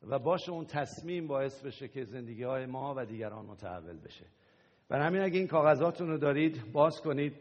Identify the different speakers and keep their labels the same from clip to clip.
Speaker 1: و باشه اون تصمیم باعث بشه که زندگی های ما و دیگران متحول بشه. برای همین اگه این کاغذاتون رو دارید باز کنید،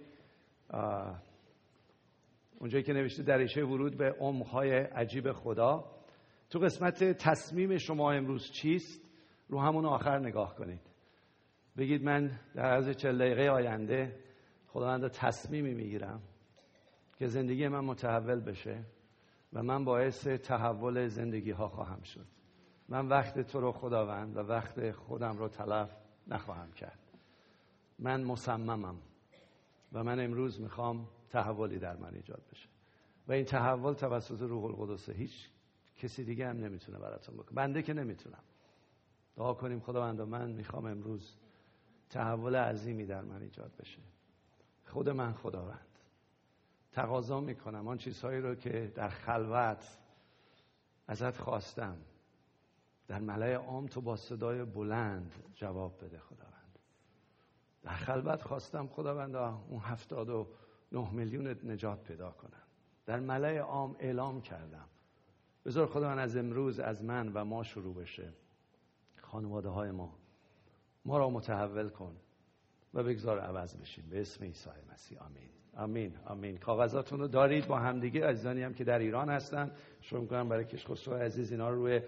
Speaker 1: اونجایی که نوشته دریچه ورود به عمق‌های عجیب خدا، تو قسمت تصمیم شما امروز چیست رو همون آخر نگاه کنید. بگید من در عرض 40 دقیقه آینده خداوند تصمیمی میگیرم که زندگی من متحول بشه و من باعث تحول زندگی ها خواهم شد. من وقت تو رو خداوند و وقت خودم رو تلف نخواهم کرد. من مصممم و من امروز میخوام تحولی در من ایجاد بشه و این تحول توسط روح القدس. هیچ کسی دیگه هم نمیتونه براتون بکنه، بنده که نمیتونم. دعا کنیم خداوند من میخوام امروز تحول عظیمی در من ایجاد بشه. خود من خداوند تقاضا میکنم آن چیزهایی رو که در خلوت ازت خواستم در ملأ عام تو با صدای بلند جواب بده خداوند. در خلوت خواستم خداوند اون 79 میلیون نجات پیدا کنن. در ملأ عام اعلام کردم. بذار خداوند از امروز از من و ما شروع بشه. خانواده های ما را متحول کن و بگذار عوض بشیم به اسم عیسی مسیح. آمین آمین آمین. کاغذاتون رو دارید با همدیگه. عزیزانی هم که در ایران هستن شروع می‌کنم برای کشخسرو عزیز اینا رو روی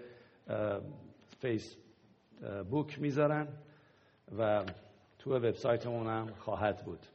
Speaker 1: فیسبوک میذارن و تو وبسایتمون هم خواهد بود.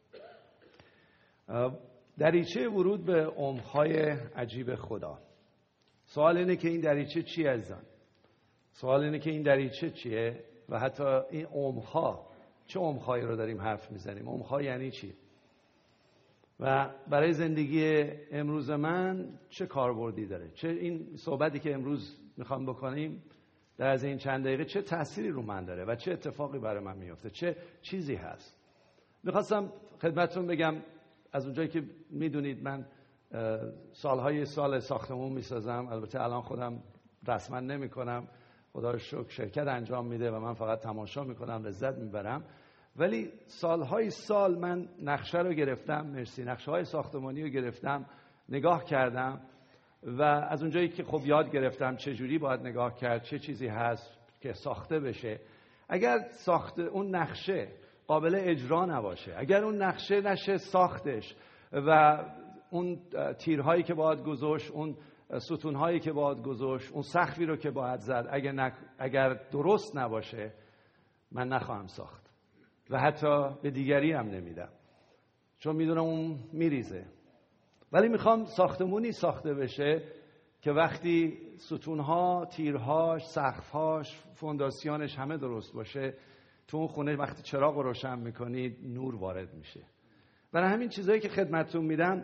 Speaker 1: دریچه ورود به عمق‌های عجیب خدا. سوال اینه که این دریچه چیه عزیزان؟ سوال اینه که این دریچه چیه و حتی این عمق‌ها چه عمق‌هایی رو داریم حرف میزنیم؟ عمق‌ها یعنی چی؟ و برای زندگی امروز من چه کاربردی داره؟ چه این صحبتی که امروز میخوام بکنیم در از این چند دقیقه چه تأثیری رو من داره و چه اتفاقی برای من میفته؟ چه چیزی هست؟ میخواستم خدمتتون بگم از اونجایی که میدونید من سال ساختمون میسازم. البته الان خودم رسما نمیکنم، خدا رو شکر شرکت انجام میده و من فقط تماشا میکنم، لذت میبرم. ولی سال من نقشه رو گرفتم، نقشه های ساختمانی رو گرفتم، نگاه کردم و از اونجایی که خب یاد گرفتم چجوری باید نگاه کرد، چه چیزی هست که ساخته بشه. اگر اون نقشه قابل اجرا نباشه، اگر اون نقشه نشه ساختش و اون تیرهایی که باید گذاشت، اون ستونهایی که باید گذاشت، اون سقفی رو که باید زد، اگر درست نباشه من نخواهم ساخت و حتی به دیگری هم نمیدم، چون میدونم اون میریزه. ولی میخوام ساختمونی ساخته بشه که وقتی ستونها، تیرهاش، سقفهاش، فونداسیونش همه درست باشه، تو اون خونه وقتی چراغ رو روشن میکنید نور وارد میشه. برای همین چیزایی که خدمتتون میدم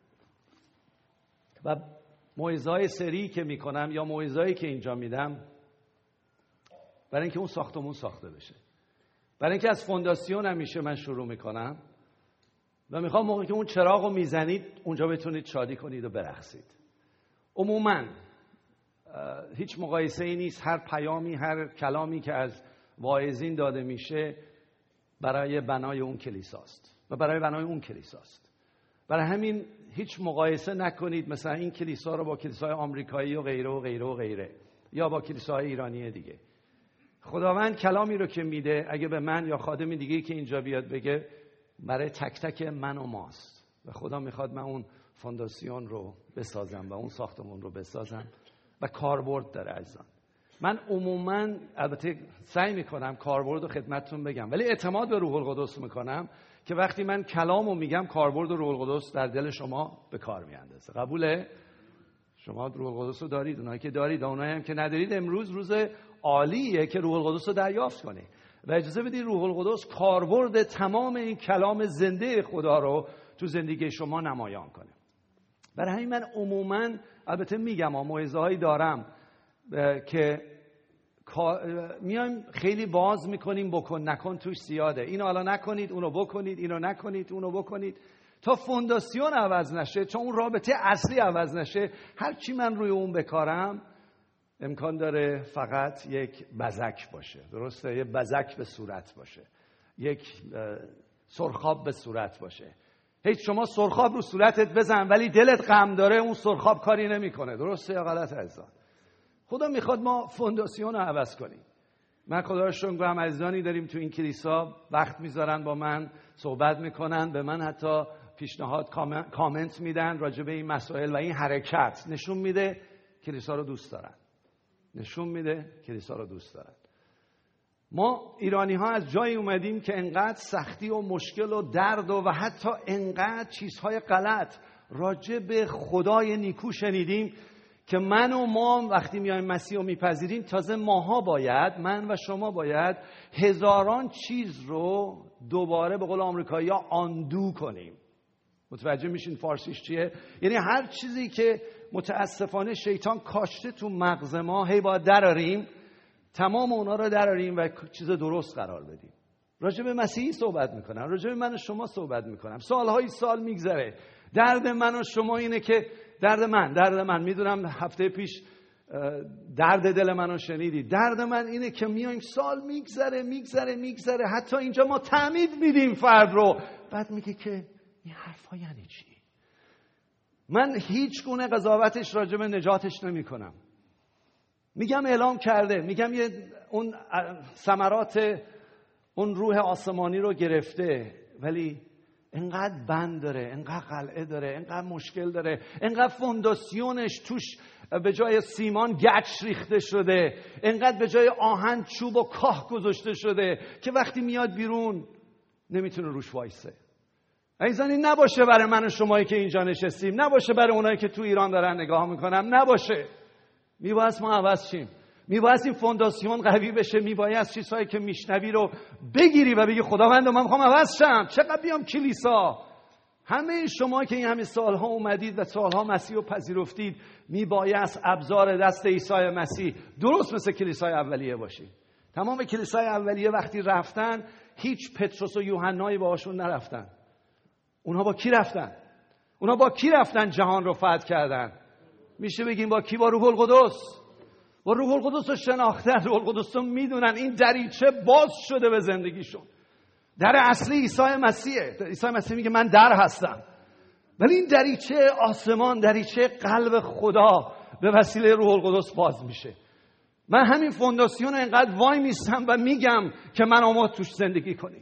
Speaker 1: و موعظه‌های سری که میکنم یا موعظه‌ای که اینجا میدم برای اینکه اون ساختمون ساخته بشه، برای اینکه از فونداسیون همیشه من شروع میکنم و میخوام موقعی که اون چراغ رو میزنید اونجا بتونید شادی کنید و برقصید. عموما هیچ مقایسه ای نیست، هر پیامی، هر کلامی که از واعظین داده میشه برای بنای اون کلیساست و برای بنای اون کلیساست. برای همین هیچ مقایسه نکنید مثلا این کلیسا رو با کلیسای آمریکایی و غیره و غیره و غیره یا با کلیساهای ایرانی دیگه. خداوند کلامی رو که میده اگه به من یا خادم دیگه که اینجا بیاد بگه برای تک تک من و ماست و خدا میخواد من اون فونداسیون رو بسازم و اون ساختمون رو بسازم و کاربرد داره عزیزان. من عموما البته سعی میکنم کاربرد رو خدمتتون بگم، ولی اعتماد به روح القدس میکنم که وقتی من کلامو میگم کاربرد روح القدس در دل شما به کار میاندازه. قبوله؟ شما روح القدس رو دارید، اونایی که دارید، اونایی هم که ندارید، امروز روز عالیه که روح القدس رو دریافت کنید و اجازه بدید روح القدس کاربرد تمام این کلام زنده خدا رو تو زندگی شما نمایان کنه. برای همین من عموما البته میگم موعظه‌هایی دارم که میایم خیلی باز میکنیم، بکن نکن توش زیاده، اینو حالا نکنید، اونو بکنید، اینو نکنید، اونو بکنید، تا فونداسیون عوض نشه، تا اون رابطه اصلی عوض نشه. هر چی من روی اون بکارم امکان داره فقط یک بزک باشه، درسته؟ یک بزک به صورت باشه، یک سرخاب به صورت باشه. هیچ شما سرخاب رو صورتت بزن ولی دلت غم داره، اون سرخاب کاری نمیکنه. درسته یا غلط عزیزان؟ خدا میخواد ما فونداسیون رو عوض کنیم. من خدا رو شکر می‌کنم عزیزانی داریم تو این کلیسا وقت میذارن با من صحبت میکنن، به من حتی پیشنهاد کامنت میدن راجع به این مسائل و این حرکت نشون میده کلیسا رو دوست دارن. نشون میده کلیسا رو دوست دارن. ما ایرانی ها از جایی اومدیم که انقدر سختی و مشکل و درد و حتی انقدر چیزهای غلط راجع به خدای نیکو شنیدیم که من و ما وقتی میایم مسیح رو میپذیریم تازه ماها باید، من و شما باید هزاران چیز رو دوباره به قول آمریکایی‌ها آندو کنیم. متوجه میشین فارسیش چیه؟ یعنی هر چیزی که متاسفانه شیطان کاشته تو مغز ما هی باید دراریم، تمام اونا رو دراریم و چیز درست قرار بدیم. راجع به مسیحی صحبت میکنم، راجع به من و شما صحبت میکنم. سالهای سال میگذره. درد من و شما اینه که درد من میدونم هفته پیش درد دل منو شنیدید. درد من اینه که میایم سال میگذره حتی اینجا ما تعمید میدیم فرد رو، بعد میگه که این حرفا یعنی چی؟ من هیچ گونه قضاوتش راجع به نجاتش نمی کنم. میگم اعلام کرده، میگم اون ثمرات اون روح آسمانی رو گرفته، ولی انقدر بند داره، انقدر قلعه داره، انقدر مشکل داره، انقدر فونداسیونش توش به جای سیمان گچ ریخته شده، انقدر به جای آهن چوب و کاه گذاشته شده که وقتی میاد بیرون نمیتونه روش وایسه. عزیزان این نباشه برای من و شمایی که اینجا نشستیم، نباشه برای اونایی که تو ایران دارن نگاه میکنم، نباشه. میباید ما عوض شیم، میباید این فونداسیون قوی بشه، میباید چیزهایی که میشنوی رو بگیری و بگی خداوند من میخوام عوض شم، چقدر بیام کلیسا. همه شما که این همه سالها اومدید و سالها مسیح رو پذیرفتید، میباید ابزار دست عیسی مسیح درست مثل کلیسای اولیه باشید. تمام کلیسای اولیه وقتی رفتن هیچ پتروس و یوحنایی باهاشون نرفتن. اونها با کی رفتن؟ اونها با کی رفتن جهان رو فتح کردن؟ میشه بگیم با کی؟ با روح القدس. با روح القدس رو شناختن، روح القدس رو میدونن. این دریچه باز شده به زندگیشون. در اصلی عیسی مسیحه. عیسی مسیح میگه من در هستم، ولی این دریچه آسمان، دریچه قلب خدا به وسیله روح القدس باز میشه. من همین فونداسیون انقدر وای میستم و میگم که من و ما توش زندگی کنیم.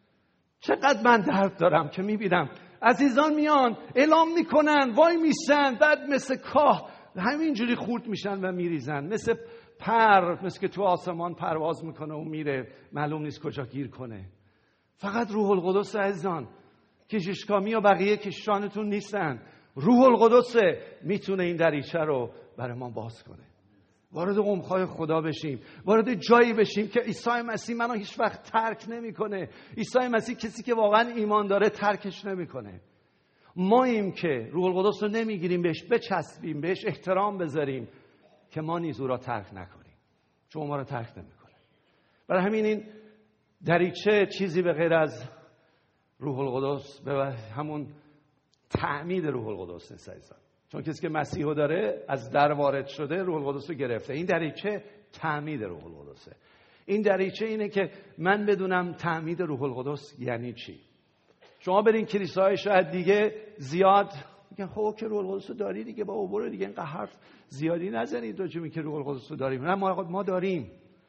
Speaker 1: چقدر من درد دارم که میبینم عزیزان میان اعلام میکنن، وای میستن، بعد مثل کاه همینجوری خورد میشن و میریزن، مثل مثل که تو آسمان پرواز میکنه و میره، معلوم نیست کجا گیر کنه. فقط روح القدس عزیزان، کشیشکامی و بقیه کشیشانتون نیستن. روح القدس میتونه این دریچه رو برای ما باز کنه. وارد عمق‌های خدا بشیم، وارد جایی بشیم که عیسی مسیح منو هیچ وقت ترک نمیکنه. عیسی مسیح کسی که واقعا ایمان داره ترکش نمیکنه. ماییم که روح القدس رو نمیگیریم، بهش بچسبیم، بهش احترام بذاریم که ما نیز او را ترک نکنیم، چون ما را ترک نمیکنه. برای همین این دریچه چیزی به غیر از روح القدس، به همون تعمید روح القدس نیست. چون کسی که مسیحو داره از در وارد شده، روح القدس رو گرفته. این دریچه تعمید روح القدسه. این دریچه اینه که من بدونم تعمید روح القدس یعنی چی. شما برین کلیساهای شاید دیگه زیاد میگن خب که روح القدس رو داری دیگه، با برو دیگه اینقدر حرف زیادی نزنید راجع به که روح القدس رو داریم. نه، ما داریم،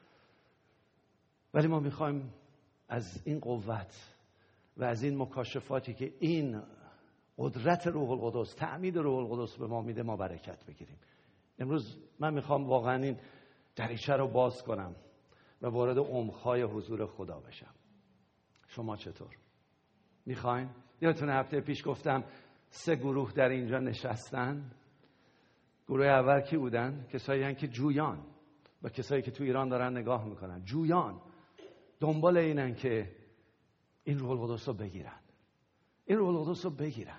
Speaker 1: ولی ما میخوایم از این قوت و از این مکاشفاتی که این قدرت روح القدس، تعمید روح القدس به ما میده، ما برکت بگیریم. امروز من میخوام واقعا این دریچه رو باز کنم و وارد عمق‌های حضور خدا بشم. شما چطور؟ میخواین؟ یادتونه هفته پیش گفتم 3 گروه در اینجا نشستن. گروه اول کی بودن؟ کسایی هستن که جویان، و کسایی که تو ایران دارن نگاه میکنن. جویان دنبال اینن که این روح القدس رو بگیرن، این روح القدس رو بگیرن.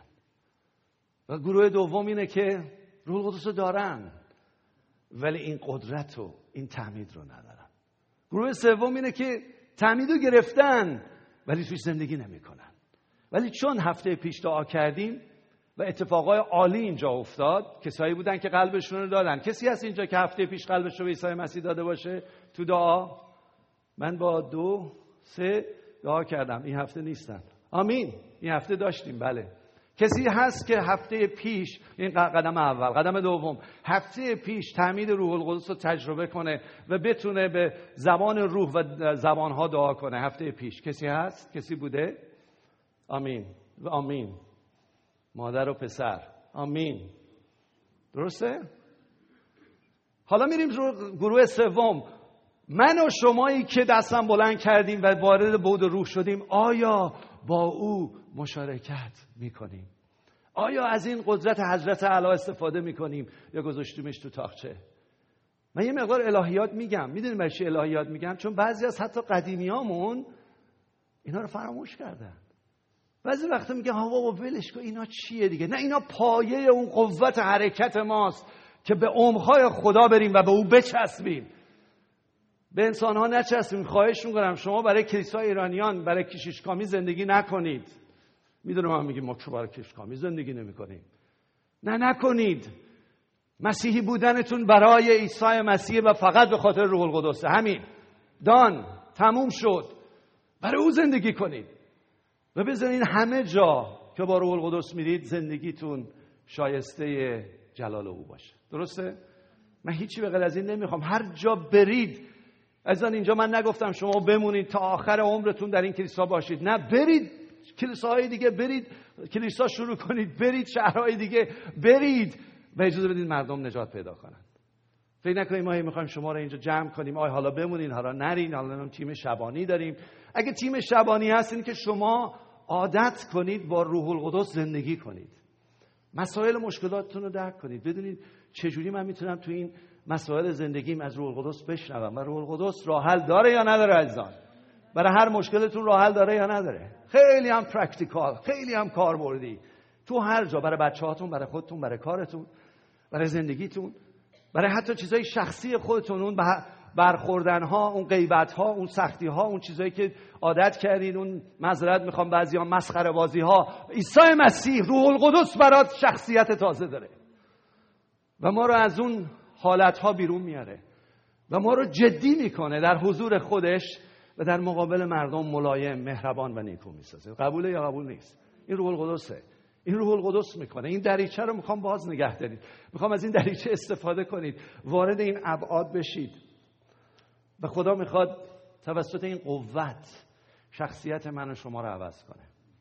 Speaker 1: و گروه دوم اینه که روح القدس رو دارن ولی این قدرت و این تعمید رو ندارن. گروه سوم اینه که تعمید رو گرفتن ولی توش زندگی نمیکنن. ولی چون هفته پیش دعا کردیم و اتفاقای عالی اینجا افتاد، کسایی بودن که قلبشون رو دادن. کسی هست اینجا که هفته پیش قلبش رو به عیسی مسیح داده باشه تو دعا؟ من با 2-3 دعا کردم، این هفته نیستن. آمین. این هفته داشتیم، بله. کسی هست که هفته پیش، این قدم اول، قدم دوم، هفته پیش تعمید روح القدس رو تجربه کنه و بتونه به زبان روح و زبانها دعا کنه؟ هفته پیش کسی هست؟ کسی بوده؟ آمین و آمین. مادر و پسر، آمین. درسته؟ حالا میریم رو گروه سوم. من و شمایی که دستم بلند کردیم و وارد بود روح شدیم، آیا با او مشارکت میکنیم؟ آیا از این قدرت حضرت اعلی استفاده میکنیم یا گذاشتیمش تو تاقچه؟ من یه مقدار الهیات میگم. میدونیم برای چی الهیات میگم؟ چون بعضی از حتی قدیمیامون اینا رو فراموش کردن. بعضی وقتا میگن ها بابا ولش کن، اینا چیه دیگه؟ نه، اینا پایه اون قوت حرکت ماست که به عمق‌های خدا بریم و به او بچسبیم. به انسان‌ها نچسبیم. خواهش می‌کنم شما برای کلیسای ایرانیان، برای کشیشکامی زندگی نکنید. میدونم من میگم ما که برای کشیشکامی زندگی نمی‌کنیم. نه، نکنید. مسیحی بودنتون برای عیسی مسیح و فقط به خاطر روح القدس. همین. تموم شد. برای او زندگی کنید. و بذارین همه جا که با روح القدس میرید زندگیتون شایسته جلال او باشه. درسته؟ من هیچی به غیر از این نمیخوام. هر جا برید، عزیزان اینجا من نگفتم شما بمونید تا آخر عمرتون در این کلیسا باشید. نه، برید کلیساهای دیگه، برید کلیسا شروع کنید، برید شهرهای دیگه، برید و اجازه بدید مردم نجات پیدا کنن. فکر نکنید ما میخوایم شما رو اینجا جمع کنیم، حالا بمونین، حالا نرین، حالا تیم شبانی داریم. اگه تیم شبانی هستین که شما عادت کنید با روح القدس زندگی کنید. مسائل مشکلاتتون رو درک کنید. بدونید چجوری من میتونم تو این مسائل زندگیم از روح القدس بشنوم و روح القدس راه حل داره یا نداره عزیزان؟ برای هر مشکلتون راه حل داره یا نداره؟ خیلی هم پرکتیکال، خیلی هم کاربردی. تو هر جا، برای بچه‌هاتون، برای خودتون، برای کارتون، برای زندگیتون، برای حتی چیزای شخصی خودتون، اون برخوردن‌ها، اون غیبت‌ها، اون سختی‌ها، اون چیزایی که عادت کردین، اون معذرت میخوام بعضیا مسخره بازی‌ها. عیسی مسیح روح القدس برات شخصیت تازه داره و ما رو از اون حالت‌ها بیرون میاره و ما رو جدی میکنه در حضور خودش و در مقابل مردم ملایم، مهربان و نیکو میسازه. قبوله یا قبول نیست؟ این روح القدسه. این روح القدس میکنه. این دریچه رو میخوام باز نگه دارید. میخوام از این دریچه استفاده کنید، وارد این ابعاد بشید و خدا میخواد توسط این قوت شخصیت من و شما رو عوض کنه.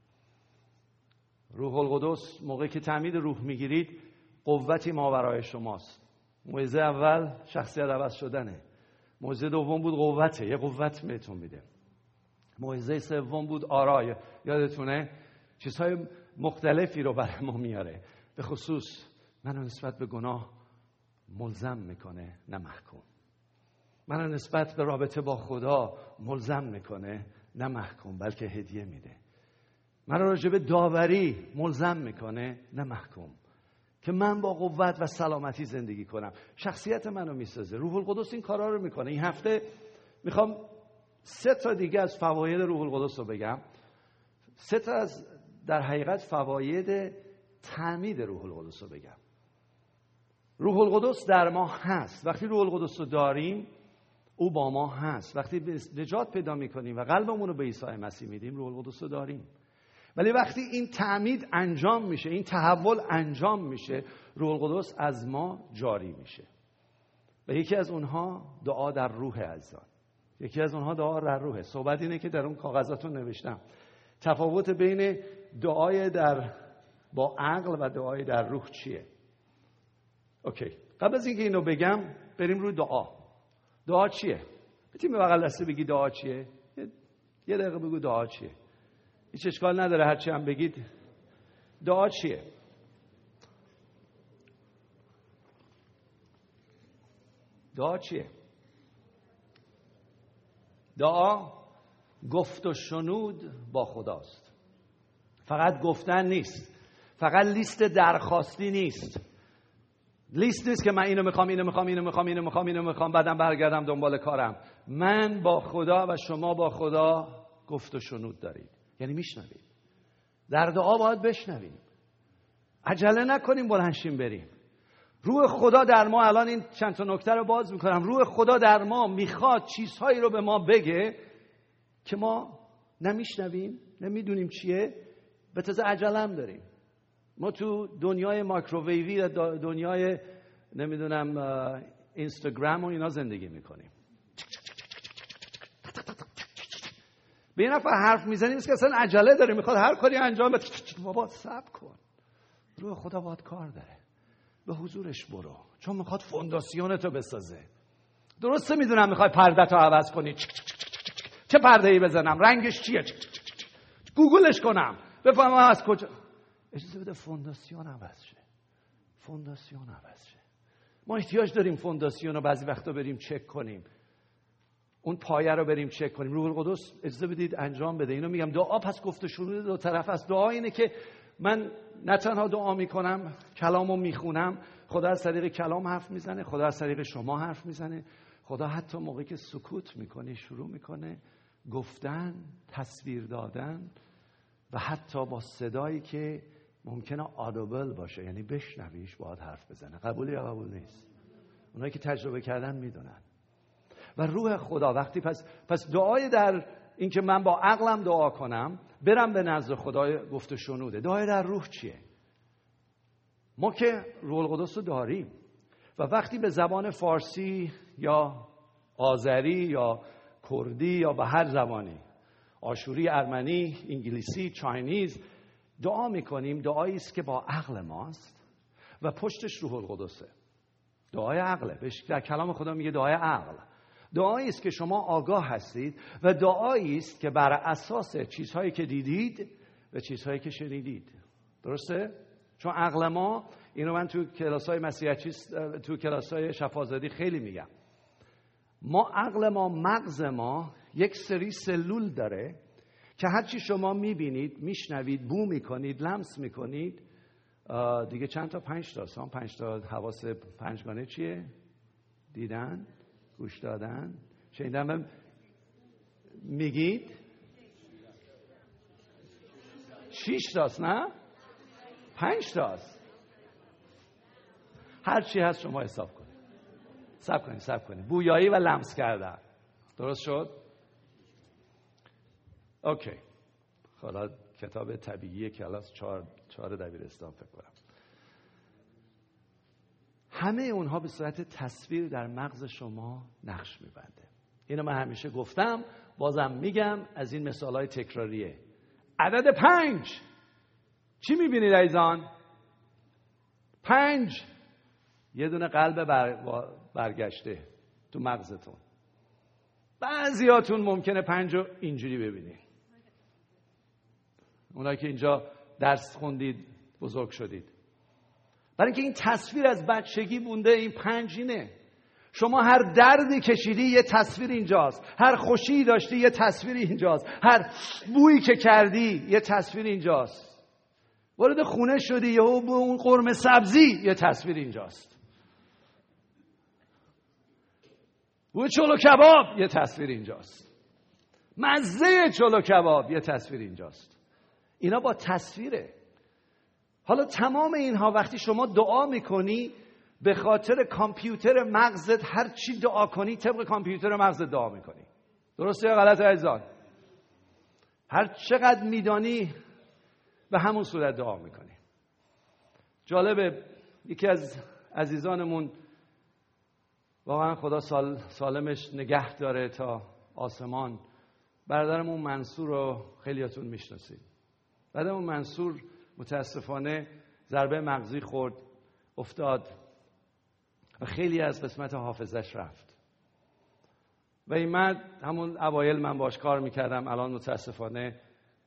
Speaker 1: روح القدس موقعی که تعمید روح میگیرید قوتی ماورای شماست. موعظه اول شخصیت عوض شدنه. موعظه دوم بود قوته، یه قوت بهتون میده. موعظه سوم بود آرای، یادتونه چیزهای مختلفی رو برای ما میاره. به خصوص منو نسبت به گناه ملزم میکنه نه محکوم. منو نسبت به رابطه با خدا ملزم میکنه نه محکوم، بلکه هدیه میده. منو راجع به داوری ملزم میکنه نه محکوم، که من با قوت و سلامتی زندگی کنم. شخصیت منو میسازه. روح القدس این کارا رو میکنه. این هفته میخوام 3 تا دیگه از فواید روح القدس رو بگم. 3 تا از در حقیقت فواید تعمید روح القدس رو بگم. روح القدس در ما هست. وقتی روح القدس رو داریم او با ما هست. وقتی نجات پیدا میکنیم و قلبمون رو به عیسی مسیح میدیم روح القدس رو داریم. ولی وقتی این تعمید انجام میشه، این تحول انجام میشه، روح القدس از ما جاری میشه. و یکی از اونها دعا در روح عزیزان. یکی از اونها دعا در روحه. صحبت اینه که در اون کاغذاتون نوشتم. تفاوت بین دعای با عقل و دعای در روح چیه؟ اوکی. قبل از اینکه اینو بگم بریم روی دعا. دعا چیه؟ میتونی به بغل دسته بگی دعا چیه؟ یه دقیقه بگو دعا چیه؟ هیچ اشکال نداره هرچی هم بگید. دعا چیه؟ دعا چیه؟ دعا گفت و شنود با خداست. فقط گفتن نیست. فقط لیست درخواستی نیست. لیست نیست که من اینو میخوام بعدم برگردم دنبال کارم. من با خدا و شما با خدا گفت و شنود دارید. یعنی میشنوید. در دعا باید بشنویم. عجله نکنیم بلندشیم بریم. روح خدا در ما، الان این چند تا نکته رو باز میکنم، روح خدا در ما میخواد چیزهایی رو به ما بگه که ما نمیشنویم، نمیدونیم چیه، به تازه عجله هم داریم. ما تو دنیای مایکروویوی و دنیای نمیدونم اینستاگرام و اینا زندگی میکنیم. به این نفر حرف میزنیم که اصلا عجله داره، میخواد هر کاری انجام بده. بابا صبر کن، روح خدا باید کار داره، به حضورش برو، چون میخواد فونداسیونتو بسازه. درسته میدونم میخوای پرده‌تو عوض کنی، چه پرده‌ای بزنم، رنگش چیه، گوگلش کنم بفهمم از کجا. اجازه بده فونداسیون عوض شه، فونداسیون عوض شه. ما احتیاج داریم فونداسیون رو بعضی وقتا بریم چک کنیم، اون پایه رو بریم چک کنیم. روح القدس اجازه بدید انجام بده. اینو میگم دعا پس گفته شنود دو طرف است. دعا اینه که من نه تنها دعا میکنم، کلامو میخونم، خدا از طریق کلام حرف میزنه، خدا از طریق شما حرف میزنه، خدا حتی موقعی که سکوت میکنه شروع میکنه گفتن، تصویر دادن و حتی با صدایی که ممکنه آدیبل باشه، یعنی بشنویش، باید حرف بزنه. قبول یا قبول نیست؟ اونایی که تجربه کردن میدونن. و روح خدا وقتی پس دعای در این که من با عقلم دعا کنم برم به نزد خدای گفته شنوده. دعای در روح چیه؟ ما که روح القدس رو داریم و وقتی به زبان فارسی یا آذری یا کردی یا به هر زبانی، آشوری، ارمنی، انگلیسی، چاینیز دعا میکنیم، دعایی است که با عقل ماست و پشتش روح القدسه. دعای عقله، در کلام خدا میگه دعای عقل. دعایی است که شما آگاه هستید و دعایی است که بر اساس چیزهایی که دیدید و چیزهایی که شنیدید. درسته؟ چون عقل ما، اینو من تو کلاس‌های مسیحیتی، تو کلاس‌های شفازدی خیلی میگم، ما عقل ما، مغز ما یک سری سلول داره که هرچی شما میبینید، میشنوید، بو میکنید، لمس میکنید، دیگه چند تا 5 تا 5 تا حواس پنجگانه چیه؟ دیدن، گوش دادن، شنیدن، میگید 6 تاست، نه 5 تاست. هر چی هست شما حساب کنید. حساب کنید. بویایی و لمس کردن. درست شد؟ اوکی. حالا کتاب طبیعی کلاس 4 دبیرستان فکر کنم. همه اونها به صورت تصویر در مغز شما نقش میبنده. اینو من همیشه گفتم، بازم میگم، از این مثالهای تکراریه. عدد 5 چی میبینید عزیزان؟ 5 یه دونه قلب برگشته تو مغزتون. بعضیاتون ممکنه 5 رو اینجوری ببینید. اونایی که اینجا درس خوندید، بزرگ شدید. برای اینکه این تصویر از بچگی مونده، این 5 اینه. شما هر دردی کشیدی یه تصویر اینجاست، هر خوشی داشتی یه تصویر اینجاست، هر بویی که کردی یه تصویر اینجاست. وارد خونه شدی یهو با اون قرمه سبزی یه تصویر اینجاست. بوی چلو کباب یه تصویر اینجاست. مزه چلو کباب یه تصویر اینجاست. اینا با تصویره. حالا تمام اینها وقتی شما دعا میکنی، به خاطر کامپیوتر مغزت هر چی دعا کنی طبق کامپیوتر مغزت دعا میکنی. درسته یا غلطه عزیزان؟ هر چقدر میدانی به همون صورت دعا میکنی. جالبه، یکی از عزیزانمون، واقعا خدا سالمش نگه داره تا آسمان، برادرمون منصور رو خیلیاتون میشناسید. برادرمون منصور متاسفانه ضربه مغزی خورد، افتاد و خیلی از قسمت حافظش رفت. و این مرد، همون اوایل من باش کار میکردم، الان متاسفانه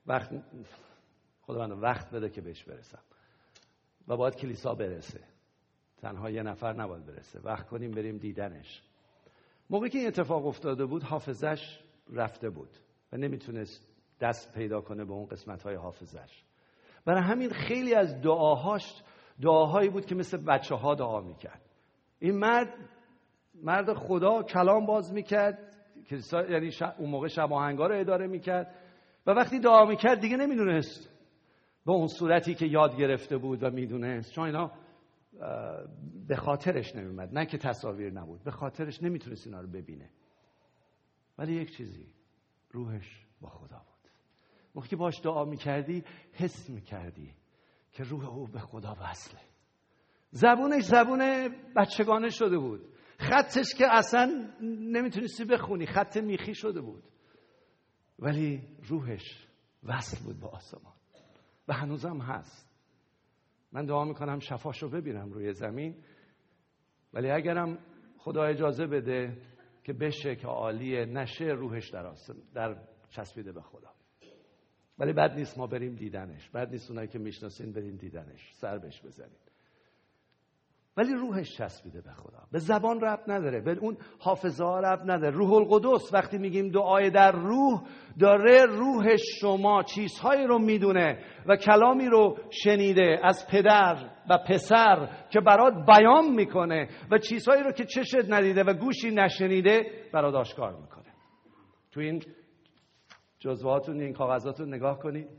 Speaker 1: خداوند وقت بده که بهش برسم و باید کلیسا برسه، تنها یه نفر نباید برسه، وقت کنیم بریم دیدنش. موقعی که این اتفاق افتاده بود حافظش رفته بود و نمیتونست دست پیدا کنه به اون قسمت‌های حافظش. برای همین خیلی از دعاهایی بود که مثل بچه‌ها دعا میکرد. این مرد خدا کلام باز میکرد، یعنی اون موقع شب آهنگا رو اداره میکرد و وقتی دعا میکرد دیگه نمیدونست به اون صورتی که یاد گرفته بود و میدونست، چون اینا به خاطرش نمیمد، نه که تصاویر نبود، به خاطرش نمیتونست اینا رو ببینه. ولی یک چیزی، روحش با خدا بود. وقتی باش دعا میکردی حس میکردی که روح او به خدا وصله. زبونش زبون بچگانه شده بود، خطش که اصلا نمیتونستی بخونی، خط میخی شده بود، ولی روحش وصل بود با آسمان و هنوزم هست. من دعا میکنم شفاشو ببینم روی زمین، ولی اگرم خدا اجازه بده که بشه که عالیه، نشه روحش در چسبیده به خدا. ولی بد نیست ما بریم دیدنش، بد نیست اونایی که میشناسین بریم دیدنش، سر بهش بزنید. ولی روحش چسبیده به خدا، به زبان ربط نداره، به اون حافظه ها ربط نداره. روح القدس وقتی میگیم دعای در روح، داره روح شما چیزهایی رو میدونه و کلامی رو شنیده از پدر و پسر که برات بیان میکنه و چیزهایی رو که چشت ندیده و گوشی نشنیده برات آشکار میکنه. تو این جزوهاتون، این کاغذاتون نگاه کنید.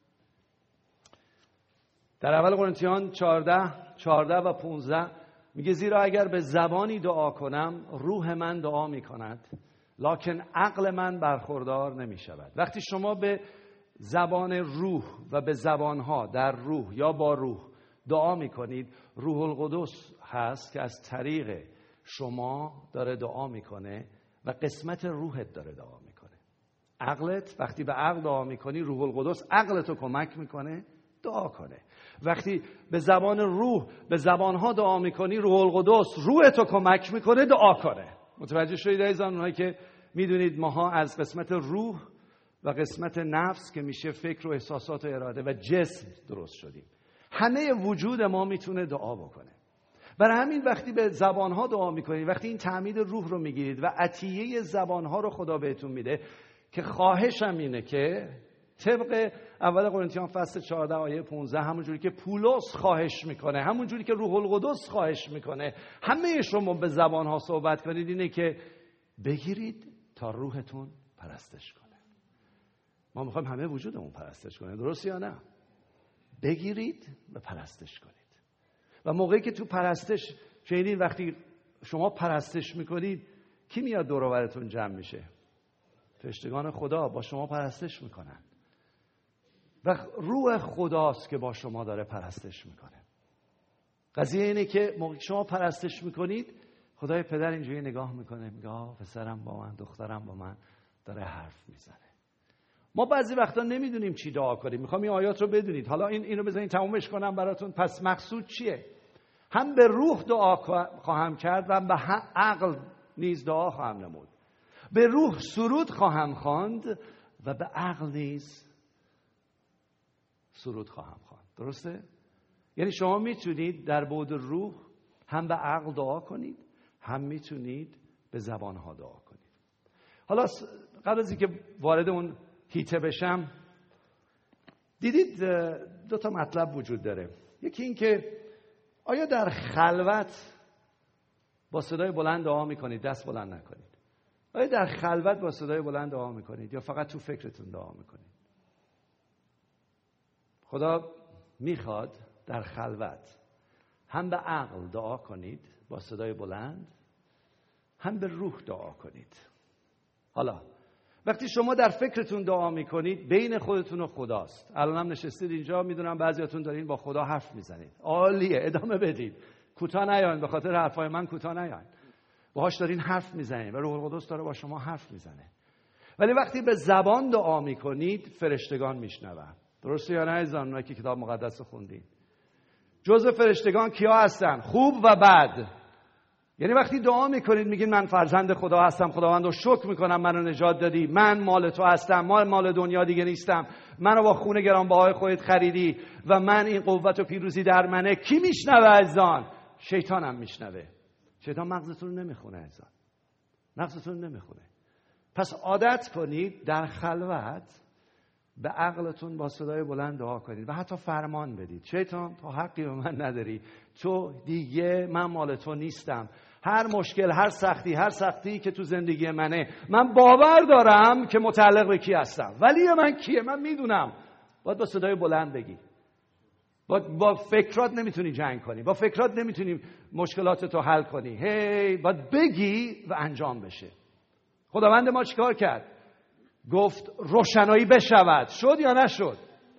Speaker 1: در اول قرنتیان 14 و 15 میگه زیرا اگر به زبانی دعا کنم روح من دعا میکند لکن عقل من برخوردار نمیشود. وقتی شما به زبان روح و به زبانها در روح یا با روح دعا میکنید، روح القدس هست که از طریق شما داره دعا میکنه و قسمت روحت داره دعا میکنه. عقلت وقتی به عقل دعا میکنی، روح القدس عقلتو کمک میکنه دعا کنه. وقتی به زبان روح به زبانها دعا میکنی، روح القدس روحتو کمک میکنه دعا کنه. متوجه شدید عزیزان؟ اونایی که میدونید ماها از قسمت روح و قسمت نفس که میشه فکر و احساسات و اراده و جسم درست شدیم. همه وجود ما میتونه دعا بکنه. برای همین وقتی به زبانها دعا میکنید، وقتی این تعمید روح رو میگیرید و عطیه زبانها رو خدا بهتون میده، که خواهشم اینه که طبق اول قرنتیان فصل 14 آیه 15 همونجوری که پولس خواهش میکنه، همونجوری که روح القدس خواهش میکنه همه شما به زبانها صحبت کنید، اینه که بگیرید تا روحتون پرستش کنه. ما میخوایم همه وجودمون پرستش کنه، درست یا نه؟ بگیرید و پرستش کنید. و موقعی که تو پرستش شنیدین وقتی شما پرستش میکنید کی میاد دور و برتون جمع میشه؟ فرشتگان خدا با شما پرستش میکنن و روح خداست که با شما داره پرستش میکنه. قضیه اینه که موقعی شما پرستش میکنید، خدای پدر اینجوری نگاه میکنه، میگه پسرم با من، دخترم با من داره حرف میزنه. ما بعضی وقتا نمیدونیم چی دعا کنیم. میخوام این آیات رو بدونید. حالا اینو بذارین تمومش کنم براتون. پس مقصود چیه؟ هم به روح دعا خواهم کرد و به عقل نیز دعا خواهم نمود. به روح سرود خواهم خواند و به عقل نیز سرود خواهم خواند. درسته؟ یعنی شما میتونید در بعد روح هم به عقل دعا کنید، هم میتونید به زبانها دعا کنید. حالا قبل از اینکه وارد اون هیته بشم، دیدید دو تا مطلب وجود داره. یکی این که آیا در خلوت با صدای بلند دعا میکنید؟ دست بلند نکنید. آیا در خلوت با صدای بلند دعا میکنید یا فقط تو فکرتون دعا میکنید؟ خدا میخواد در خلوت هم به عقل دعا کنید با صدای بلند، هم به روح دعا کنید. حالا وقتی شما در فکرتون دعا میکنید، بین خودتون و خداست. الان هم نشستید اینجا، میدونم بعضیاتون دارین با خدا حرف میزنید. عالیه، ادامه بدید، کوتاه نیاین، به خاطر حرفای من کوتاه نیاین. باهاش دارین حرف میزنید و روح القدس داره با شما حرف میزنه. ولی وقتی به زبان دعا میکنید، فرشتگان میشنون. درسته یا نه عزیزان؟ اونایی که کتاب مقدس خوندین، جزء فرشتگان کیا هستن؟ خوب و بد. یعنی وقتی دعا میکنید میگین من فرزند خدا هستم، خداوند رو شکر میکنم منو نجات دادی، من مال تو هستم، مال دنیا دیگه نیستم، منو با خون گرانبهای خودت خریدی و من این قوت و پیروزی در منه. کی میشنوه عزیزان؟ شیطان هم میشنوه. شیطان مغزتون رو نمیخونه عزیزان، مغزتون رو نمیخونه. پس عادت کنید در خلوت به عقلتون با صدای بلند دعا کنید و حتی فرمان بدید. شیطان تو حقی به من نداری، تو دیگه من مال تو نیستم. هر مشکل، هر سختی که تو زندگی منه، من باور دارم که متعلق به کی هستم. ولی من کیه؟ من میدونم. باید با صدای بلند بگی. با فکرات نمیتونی جنگ کنی، با فکرات نمیتونی مشکلاتتو حل کنی. باید بگی و انجام بشه. خداوند ما چیکار کرد؟ گفت روشنایی بشود. شد یا نشد؟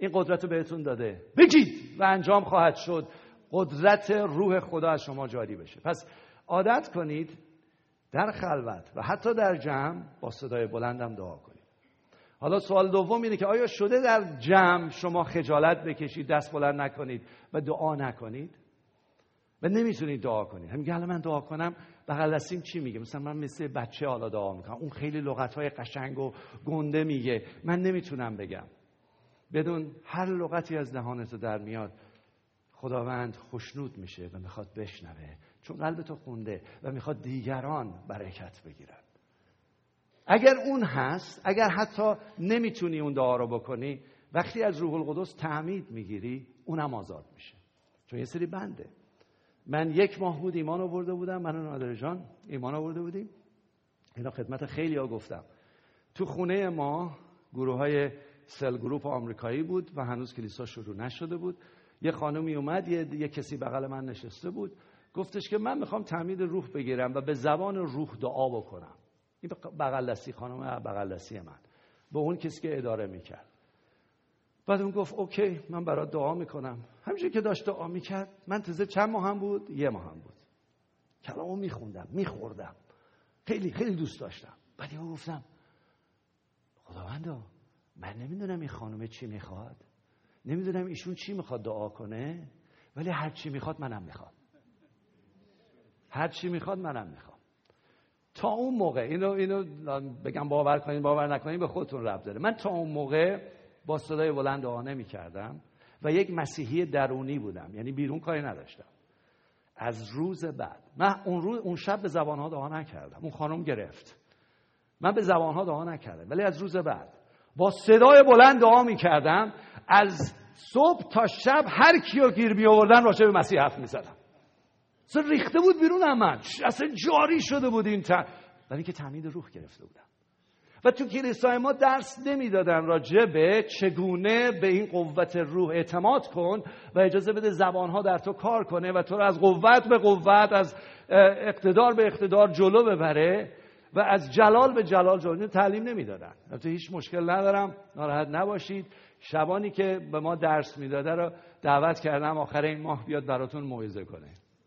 Speaker 1: این قدرت رو بهتون داده، بگید و انجام خواهد شد. قدرت روح خدا از شما جاری بشه. پس عادت کنید در خلوت و حتی در جمع با صدای بلندم دعا کنید. حالا سوال دوم اینه که آیا شده در جمع شما خجالت بکشید، دست بلند نکنید و دعا نکنید و نمیتونید دعا کنید؟ هم میگه من دعا کنم بغل دستیم چی میگه؟ مثلا من مثل بچه حالا دعا میکنم، اون خیلی لغت‌های قشنگ و گنده میگه، من نمیتونم بگم. بدون هر لغتی از دهانت در میاد خداوند خوشنود میشه و میخواد بشنوه، چون قلب تو خونده و میخواد دیگران برکت بگیرن. اگر اون هست، اگر حتی نمیتونی اون دعا رو بکنی، وقتی از روح القدس تعمید میگیری اونم آزاد میشه، چون یه سری بنده. من 1 ماه بود ایمان آورده بودم، من و نادر جان ایمان آورده بودیم. اینا خدمت خیلی ها گفتم. تو خونه ما گروه های سل گروپ آمریکایی بود و هنوز کلیسا شروع نشده بود. یه خانمی اومد، یه کسی بغل من نشسته بود، گفتش که من میخوام تعمید روح بگیرم و به زبان روح دعا بکنم. این بغل دستی خانم بغل دستی من به اون کسی که اداره میکرد. بعد اون گفت اوکی من برات دعا میکنم. همینجوری که داشت دعا میکرد، من تازه چند ماه هم بود، 1 ماه هم بود، کلامو میخوندم، میخوردم، خیلی خیلی دوست داشتم. بعد یهو گفتم خداوندا من نمیدونم این خانم چی میخواد، نمیدونم ایشون چی میخواد دعا کنه، ولی هر چی میخواد منم میخوام، هر چی میخواد منم میخوام. تا اون موقع اینو بگم باور کنین باور نکنین به خودتون ربط داره. من تا اون موقع با صدای بلند دعا نمی‌کردم و یک مسیحی درونی بودم، یعنی بیرون کاری نداشتم. از روز بعد من اون شب به زبان‌ها دعا نکردم، اون خانم گرفت، من به زبان‌ها دعا نکردم، ولی از روز بعد با صدای بلند دعا می‌کردم. از صبح تا شب هر کیو گیر می‌آوردن راجع به مسیح حرف می‌زدم. اصلا ریخته بود بیرون من، اصلا جاری شده بود این برای اینکه تعمید روح گرفته بودم. و تو کلیسای ما درس نمیدادن راجع به چگونه به این قوت روح اعتماد کن و اجازه بده زبانها در تو کار کنه و تو رو از قوت به قوت، از اقتدار به اقتدار جلو ببره و از جلال به جلال جلو. تعلیم نمیدادن. البته هیچ مشکل ندارم، ناراحت نباشید. شبانی که به ما درس میداده رو دعوت کردم آخر این ماه بیاد براتون موعظه کنه.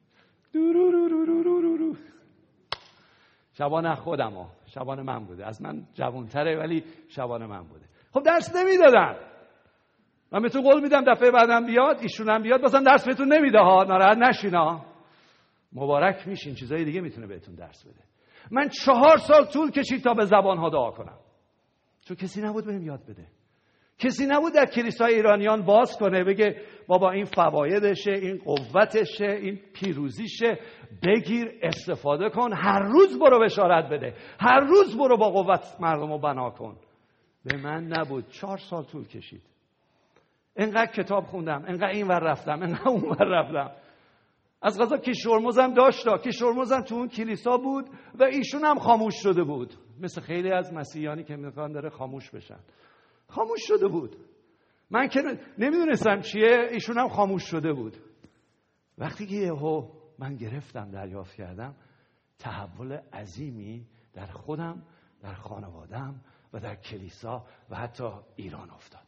Speaker 1: شبان خودم شبان من بوده، از من جوانتره ولی شبان من بوده. خب درس نمیدادن. من بهتون قول میدم دفعه بعدم بیاد، ایشونم بیاد، مثلا درس بهتون نمیده ها، ناراحت نشین ها، مبارک میشین، چیزای دیگه میتونه بهتون درس بده. من 4 سال طول کشید تا به زبانها دعا کنم، چون کسی نبود بهم یاد بده. کسی نبود در کلیسای ایرانیان باز کنه بگه بابا این فوایدشه، این قوتشه، این پیروزیشه، بگیر استفاده کن، هر روز برو بشارت بده، هر روز برو با قوت مردمو بنا کن. به من نبود. 4 سال طول کشید. اینقدر کتاب خوندم، اینقدر این ور رفتم، اینقدر اون ور رفتم. از قضا کیشورمزم داشت، کیشورمزم تو اون کلیسا بود و ایشون هم خاموش شده بود، مثل خیلی از مسیحیانی که میخوان داره خاموش بشن. خاموش شده بود. من که نمیدونستم چیه، ایشون هم خاموش شده بود. وقتی که یهو من گرفتم، دریافت کردم، تحول عظیمی در خودم، در خانوادم و در کلیسا و حتی ایران افتاد.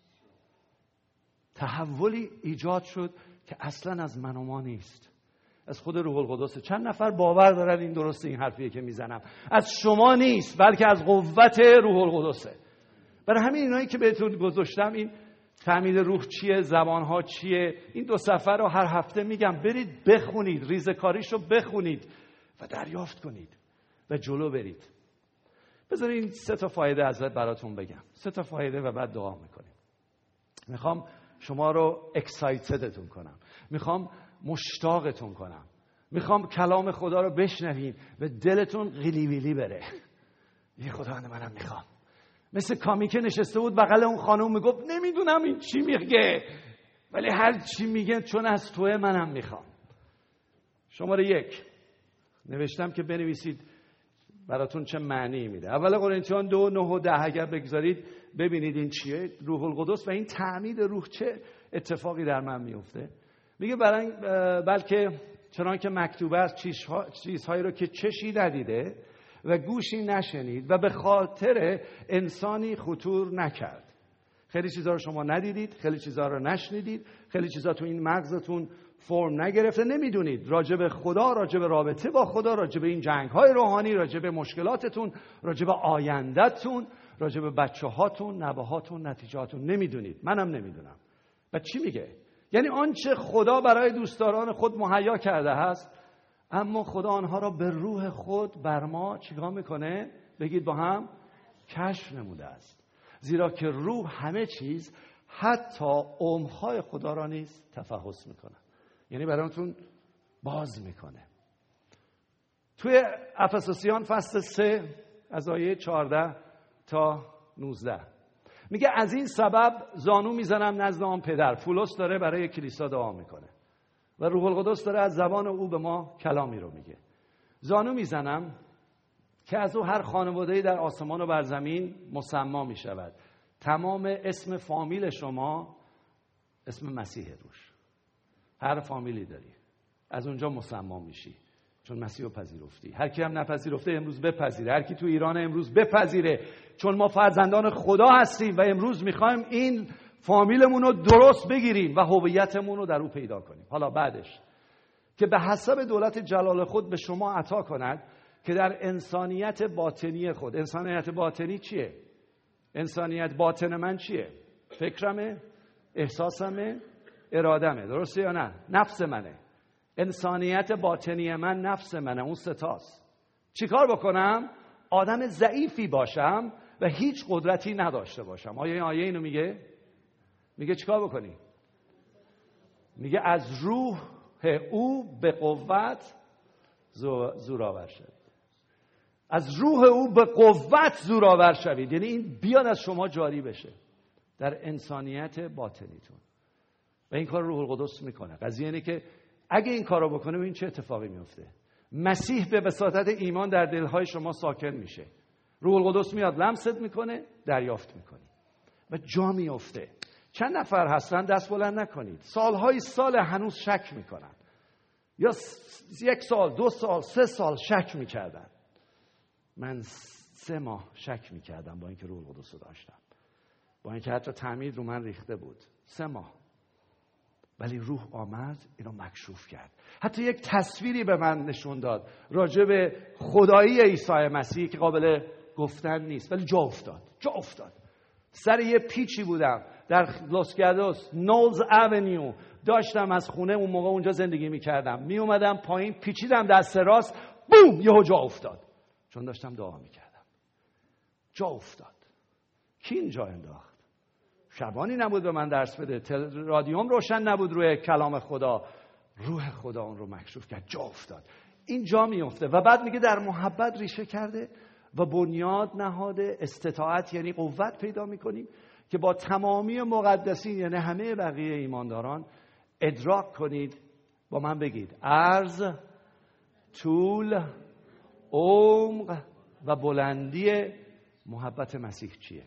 Speaker 1: تحولی ایجاد شد که اصلا از من و ما نیست، از خود روح القدس. چند نفر باور دارن این درسته این حرفیه که میزنم؟ از شما نیست، بلکه از قوت روح القدسه. برای همین اینایی که بهتون گذاشتم، این تعمید روح چیه، زبانها چیه، این 2 صفحه رو هر هفته میگم، برید بخونید، ریزکاریشو بخونید و دریافت کنید و جلو برید. بذارین 3 تا فایده ازت براتون بگم، 3 تا فایده و بعد دعا میکنیم. میخوام شما رو اکسایتدتون کنم، میخوام مشتاقتون کنم، میخوام کلام خدا رو بشنوین و دلتون غلی ویلی بره. یه خداوند منم میخوام. مثل کامی که نشسته بود بغل اون خانم میگفت نمیدونم این چی میگه، ولی هر چی میگه چون از توه منم میخوام. شماره 1 نوشتم که بنویسید براتون چه معنی میده. اول قرنتیان 2 9 و 10 اگر بگذارید ببینید این چیه، روح القدس و این تعمید روح چه اتفاقی در من میفته. میگه بلکه چنان که مکتوب است چیزهایی رو که چشی ندیده و گوشی نشنید و به خاطر انسانی خطور نکرد، خیلی چیزا رو شما ندیدید، خیلی چیزا رو نشنیدید، خیلی چیزا تو این مغزتون فرم نگرفته، نمیدونید راجع به خدا، راجع به رابطه با خدا، راجع به این جنگ‌های روحانی، راجع به مشکلاتتون، راجع به آینده‌تون، راجع به بچه‌هاتون، نوه‌هاتون، نتیجه‌هاتون نمیدونید. منم نمیدونم. و چی میگه؟ یعنی آنچه خدا برای دوستداران خود مهیا کرده است، اما خدا آنها را به روح خود بر ما چیکار میکنه؟ بگید با هم، کشف نموده است. زیرا که روح همه چیز حتی عمق‌های خدا را نیز تفحص میکنه. یعنی براتون باز میکنه. توی افسوسیان فصل 3 از آیه 14 تا 19 میگه از این سبب زانو میزنم نزد آن پدر. پولس داره برای کلیسا دعا میکنه و روح القدس داره از زبان او به ما کلامی رو میگه. زانو میزنم که از او هر خانواده‌ای در آسمان و بر زمین مسما میشود. تمام اسم فامیل شما اسم مسیح روش. هر فامیلی داری از اونجا مسما میشی، چون مسیح رو پذیرفتی. هر کی هم نپذیرفته امروز بپذیره. هر کی تو ایران امروز بپذیره، چون ما فرزندان خدا هستیم و امروز میخوایم این فامیلمون رو درست بگیریم و هویتمون رو در او پیدا کنیم. حالا بعدش که به حسب دولت جلال خود به شما عطا کند که در انسانیت باطنی خود. انسانیت باطنی چیه؟ انسانیت باطن من چیه؟ فکرمه، احساسمه، ارادمه. درسته یا نه؟ نفس منه. انسانیت باطنی من نفس منه. اون ستاست. چیکار بکنم؟ آدم ضعیفی باشم و هیچ قدرتی نداشته باشم. آیه اینو میگه چیکار بکنی؟ میگه از روح او به قوت زورآور شد. از روح او به قوت زورآور شوید. یعنی این بیاد از شما جاری بشه در انسانیت باطنیتون. و این کار روح القدس میکنه. قضیه اینه که اگه این کارو بکنه این چه اتفاقی میفته؟ مسیح به وساطت ایمان در دلهای شما ساکن میشه. روح القدس میاد لمست میکنه، دریافت میکنی و جا میفته. چند نفر هستن دست بلند نکنید سالهای سال هنوز شک میکنن، یا 1 سال 2 سال 3 سال شک میکردن. من 3 ماه شک میکردم با اینکه روح القدس رو داشتم، با اینکه حتی تعمید رو من ریخته بود 3 ماه، ولی روح آمد اینو مکشوف کرد. حتی یک تصویری به من نشون داد راجع به خدایی عیسی مسیح که قابل گفتن نیست، ولی جا افتاد. سر یه پیچی بودم در لس گادوس، نولز اونیو داشتم از خونه، اون موقع اونجا زندگی میکردم، می اومدم پایین پیچیدم دست راست، بوم یهو جا افتاد، چون داشتم دعا میکردم. جا افتاد. کی اینجا انداخت؟ شبانی نبود به من درس بده، رادیوم روشن نبود روی کلام خدا. روح خدا اون رو مکشوف کرد، جا افتاد. این جا میفته و بعد میگه در محبت ریشه کرده و بنیاد نهاده. استطاعت یعنی قوت پیدا میکنیم که با تمامی مقدسین یعنی همه بقیه ایمانداران ادراک کنید. با من بگید عرض، طول، عمق و بلندی محبت مسیح چیه؟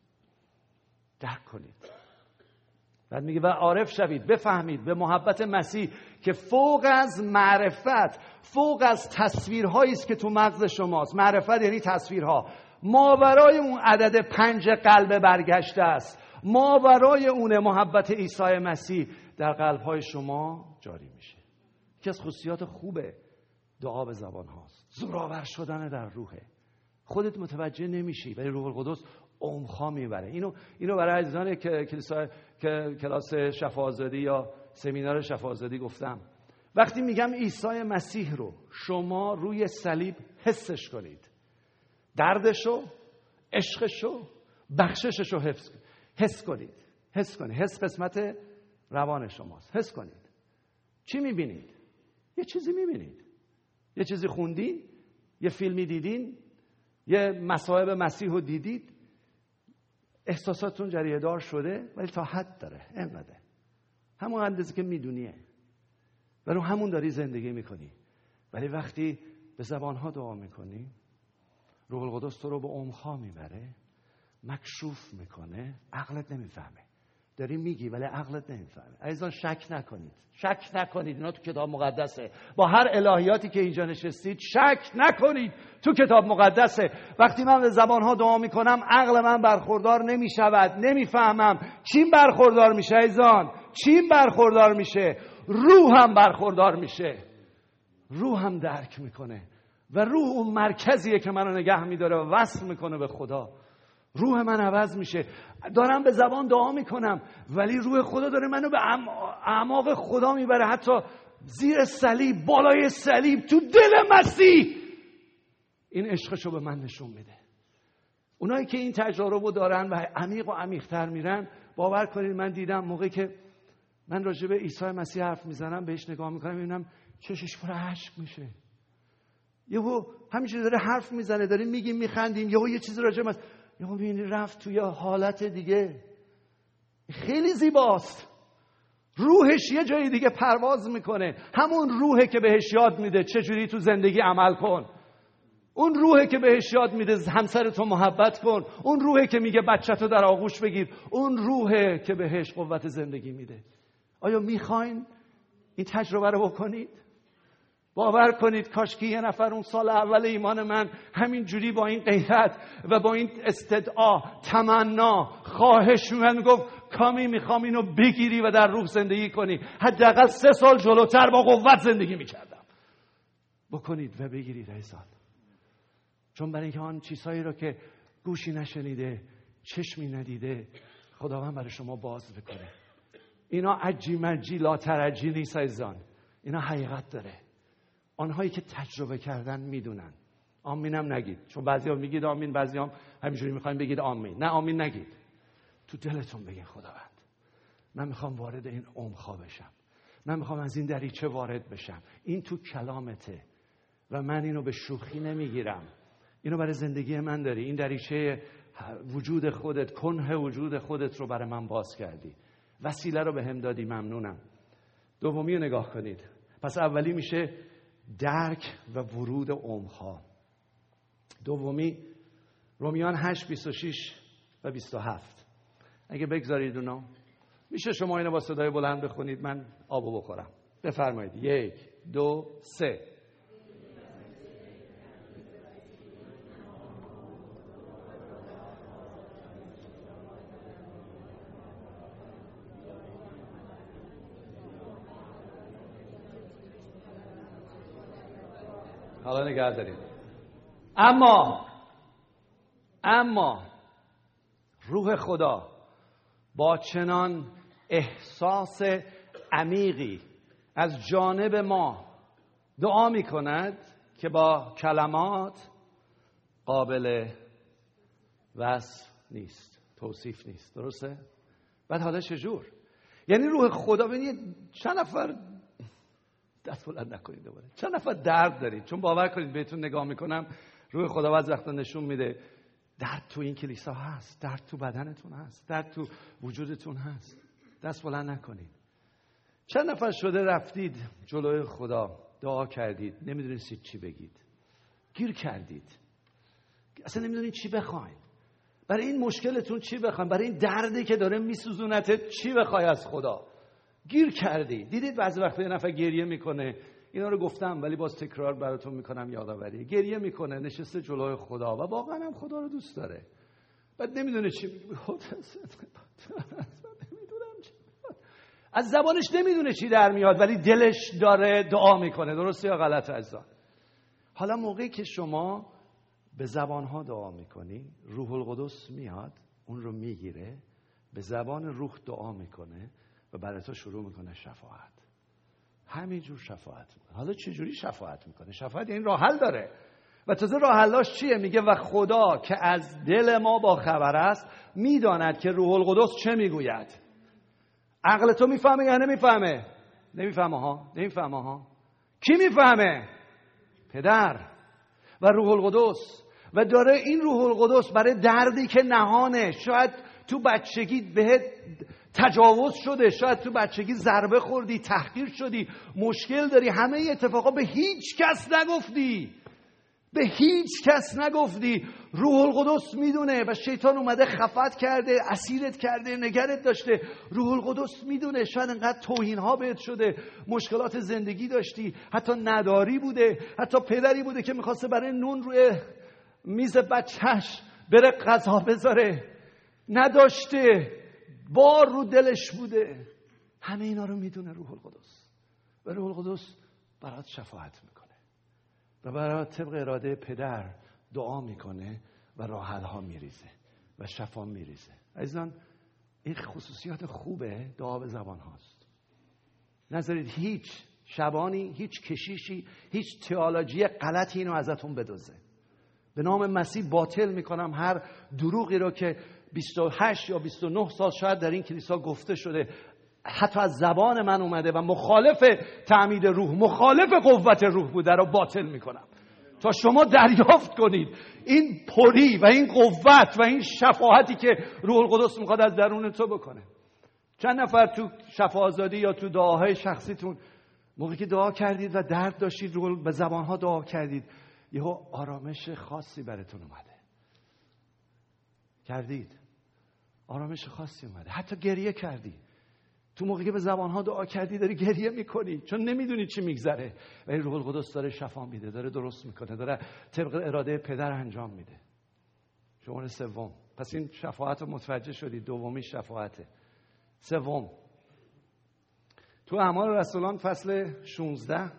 Speaker 1: درک کنید. بعد میگه و عارف شوید، بفهمید به محبت مسیح که فوق از معرفت، فوق از تصویرهایی است که تو مغز شماست. معرفت یعنی تصویرها. ماورای اون عدد 5 قلب برگشته است، ماورای اون محبت عیسی مسیح در قلب‌های شما جاری میشه. یکی از خصوصیات خوبه دعا به زبان هاست. زورآور شدن در روحه. خودت متوجه نمیشی ولی روح القدس عمق‌ها میبره. اینو برای عزیزان که کلاس شفاعت‌زدی یا سمینار شفاعت‌زدی گفتم. وقتی میگم عیسی مسیح رو شما روی صلیب حسش کنید، دردشو، عشقشو، بخشششو حس کنید. حس قسمت روان شماست. حس کنید. چی میبینید؟ یه چیزی میبینید. یه چیزی خوندین، یه فیلمی دیدین، یه مصاحب مسیح رو دیدید، احساساتتون جریه دار شده، ولی تا حد داره، اینقدر. همون اندازه که میدونیه. ولی همون داری زندگی میکنی. ولی وقتی به زبانها دعا میکنی، روح القدس تو رو به عمق‌ها میبره، مکشوف میکنه، عقلت نمیفهمه. داری میگی ولی عقلت نمیفهمه. عزیزان شک نکنید اینا تو کتاب مقدسه. با هر الهیاتی که اینجا نشستید شک نکنید تو کتاب مقدسه. وقتی من به زبانها دعا میکنم عقل من برخوردار نمیشود، نمیفهمم. چیم برخوردار میشه عزیزان؟ چیم برخوردار میشه؟ روحم برخوردار میشه. روحم درک میکنه و روح اون مرکزیه که منو نگه میداره و وصل میکنه به خدا. روح من عوض میشه. دارم به زبان دعا میکنم ولی روح خدا داره منو به اعماق خدا میبره، حتی زیر صلیب، بالای صلیب، تو دل مسیح. این عشقشو به من نشون میده. اونایی که این تجارب رو دارن و عمیق و عمیق‌تر میرن، باور کنید من دیدم موقعی که من راجع به عیسی مسیح حرف میزنم بهش نگاه میکنم میبینم چشش پر اشک میشه. یهو همینجوری داره حرف میزنه، داریم میگیم میخندیم، یهو یه چیزی راجع به یهو میبینی رفت توی حالت دیگه. خیلی زیباست. روحش یه جای دیگه پرواز میکنه. همون روحه که بهش یاد میده چجوری تو زندگی عمل کن. اون روحه که بهش یاد میده همسرتو محبت کن. اون روحه که میگه بچه‌تو در آغوش بگیر. اون روحه که بهش قوت زندگی میده. آیا میخواین این تجربه رو بکنید؟ باور کنید کاش که یه نفر اون سال اول ایمان من همین جوری با این غیرت و با این استدعا، تمنا، خواهش من گفت کامی میخوام اینو بگیری و در روح زندگی کنی. حداقل 3 سال جلوتر با قوت زندگی میکردم. بکنید و بگیرید عزیزان. چون برای اینکه آن چیزهایی رو که گوشی نشنیده، چشمی ندیده، خداوند برای شما باز بکنه. اینا عجی مجی لا ترجی نیست عزیزان. اینا حقیقت داره. آنهایی که تجربه کردن میدونن. آمینم نگید، چون بعضیا میگید آمین، بعضیا همینجوری میخواین بگید آمین. نه آمین نگید. تو دلتون بگین خداوند من میخوام وارد این عمق‌ها بشم. من میخوام از این دریچه وارد بشم. این تو کلامته و من اینو به شوخی نمیگیرم. اینو برای زندگی من داری. این دریچه وجود خودت، کنه وجود خودت رو برای من باز کردی. وسیله رو بهم دادی، ممنونم. دومی رو نگاه کنید. پس اولی میشه درک و ورود عمق‌ها. دومی رومیان 8:26 و 27. اگه بگذارید اونا میشه شما اینو با صدای بلند بخونید، من آبو بخورم. بفرمایید. 1 2 3. حالا نگاه دارید. اما روح خدا با چنان احساس عمیقی از جانب ما دعا می کند که با کلمات قابل وصف نیست، توصیف نیست. درسته؟ بعد حالا چجور؟ یعنی روح خدا، ببینید چند نفر دست بلند نکنید دوباره، چند نفر درد دارید؟ چون باور کنید بهتون نگاه میکنم روح خدا بعضی وقتا نشون میده درد تو این کلیسا هست، درد تو بدنتون هست، درد تو وجودتون هست. دست بلند نکنید. چند نفر شده رفتید جلوی خدا دعا کردید، نمیدونید چی بگید، گیر کردید، اصلا نمیدونید چی بخواید، برای این مشکلتون چی بخواید، برای این دردی که داره میسوزونتت چی بخوای از خدا، گیر کردی. دیدید بعضی وقتا یه نفر گریه میکنه، اینا رو گفتم ولی باز تکرار براتون میکنم یادآوری، گریه میکنه نشسته جلوی خدا و واقعا هم خدا رو دوست داره، بعد نمیدونه چی میگه، از زبانش نمیدونه چی در میاد ولی دلش داره دعا میکنه. درسته یا غلطه عزیزان؟ حالا موقعی که شما به زبانها دعا میکنی، روح القدس میاد اون رو میگیره، به زبان روح دعا میکنه و برای تو شروع میکنه شفاعت. همینجور شفاعت میکنه. حالا چجوری شفاعت میکنه؟ شفاعت یعنی راه حل داره و تازه راه حلاش چیه؟ میگه و خدا که از دل ما با خبر است میداند که روح القدس چه میگوید. عقل تو میفهمه یا نمیفهمه؟ نمیفهمه ها. کی میفهمه؟ پدر و روح القدس. و داره این روح القدس برای دردی که نهانه، شاید تو بچگی بهت تجاوز شده، شاید تو بچگی ضربه خوردی، تحقیر شدی، مشکل داری، همه اتفاقا به هیچ کس نگفتی، به هیچ کس نگفتی. روح القدس میدونه و شیطان اومده خفت کرده، اسیرت کرده، نگرت داشته. روح القدس میدونه شاید انقدر توهین ها بهت شده، مشکلات زندگی داشتی، حتی نداری بوده، حتی پدری بوده که میخواسته برای نون روی میز بچهش بره غذا بذاره، نداشته، بار رو دلش بوده. همه اینا رو میدونه روح القدس و روح القدس برات شفاعت میکنه و برای طبق اراده پدر دعا میکنه و راه حل ها میریزه و شفا میریزه. عزیزان این خصوصیات خوبه دعا به زبان هاست. نذارید هیچ شبانی، هیچ کشیشی، هیچ تئولوژی غلطی اینو ازتون بدزده. به نام مسیح باطل میکنم هر دروغی رو که 28 یا 29 سال شاید در این کلیسا گفته شده، حتی از زبان من اومده و مخالف تعمید روح، مخالف قوت روح بوده رو باطل میکنم تا شما دریافت کنید این پری و این قوت و این شفاعتی که روح القدس میخواد از درون تو بکنه. چند نفر تو شفا آزادی یا تو دعاهای شخصیتون موقعی که دعا کردید و درد داشتید رو به زبانها دعا کردید، یهو آرامش خاصی براتون اومده؟ کردید؟ آرامش خاصی اومده. حتی گریه کردی. تو موقعی که به زبانها دعا کردی داری گریه میکنی چون نمیدونی چی میگذره، ولی روح القدس داره شفا میده، داره درست میکنه، داره طبق اراده پدر انجام میده. شماره 3. پس این شفاعت رو متوجه شدی، دومی شفاعته. 3 تو اعمال رسولان فصل 16